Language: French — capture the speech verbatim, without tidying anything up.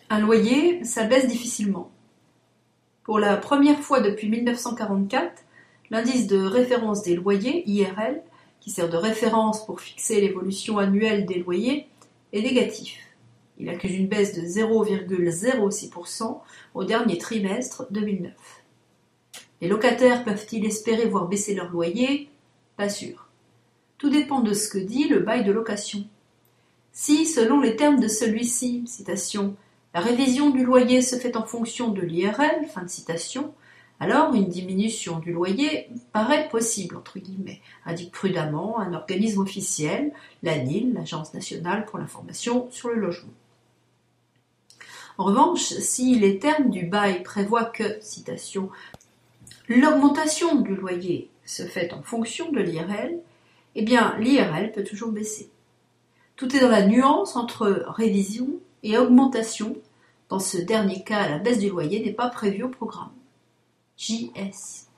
Un loyer, ça baisse difficilement. Pour la première fois depuis mille neuf cent quarante-quatre, l'indice de référence des loyers, I R L, qui sert de référence pour fixer l'évolution annuelle des loyers, est négatif. Il accuse une baisse de zéro virgule zéro six pour cent au dernier trimestre deux mille neuf. Les locataires peuvent-ils espérer voir baisser leur loyer? Pas sûr. Tout dépend de ce que dit le bail de location. Si, selon les termes de celui-ci, citation, la révision du loyer se fait en fonction de l'I R L, fin de citation, alors une diminution du loyer paraît possible, entre guillemets, indique prudemment un organisme officiel, l'A N I L, l'Agence nationale pour l'information sur le logement. En revanche, si les termes du bail prévoient que, citation, l'augmentation du loyer se fait en fonction de l'I R L, eh bien l'I R L peut toujours baisser. Tout est dans la nuance entre révision et augmentation. Dans ce dernier cas, la baisse du loyer n'est pas prévue au programme. J S